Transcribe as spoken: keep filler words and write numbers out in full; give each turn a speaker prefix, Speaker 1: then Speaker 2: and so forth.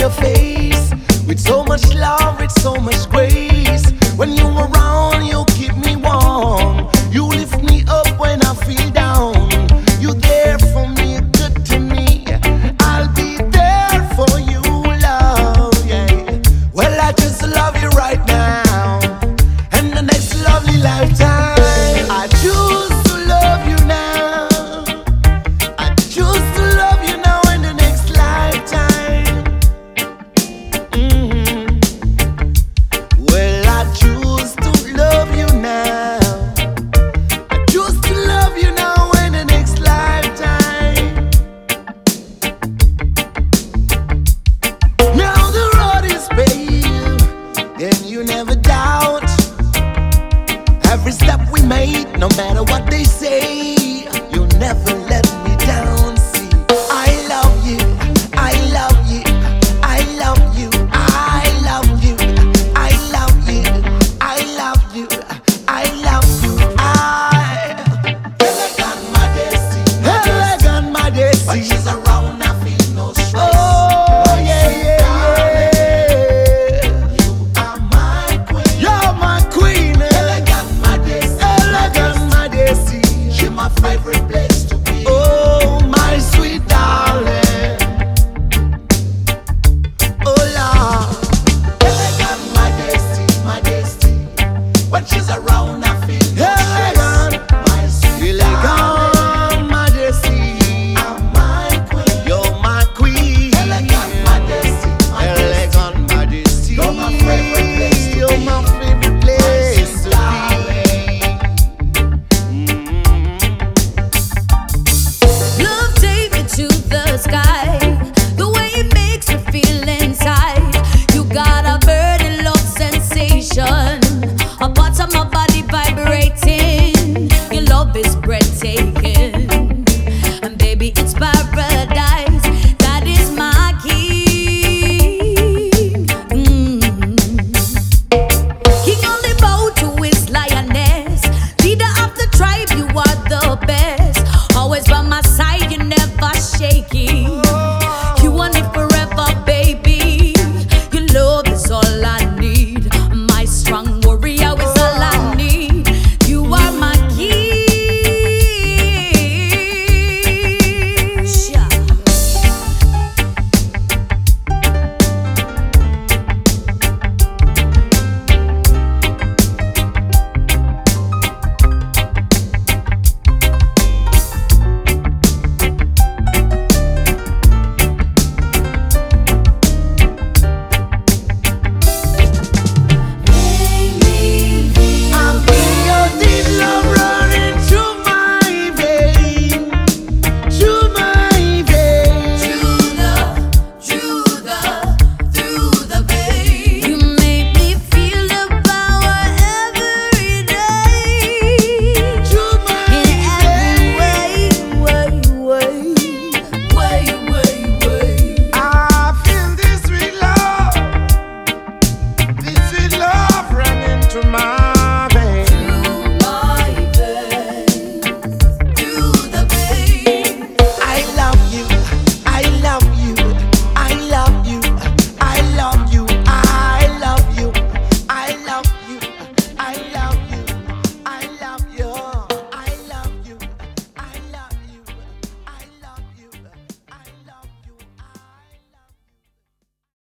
Speaker 1: your face with so much love, with so much grace. When you around, you keep me warm. You lift me up when I feel down. You there for me, good to me. I'll be there for you, love, yeah. Well, I just love you right now, and the next lovely lifetime. I choose to love you now. I choose to love you now in the next lifetime. Mm-hmm. Well, I choose to love you now. I choose to love you now in the next lifetime. Now the road is paved, and you never doubt. Every step we made, no matter what they say.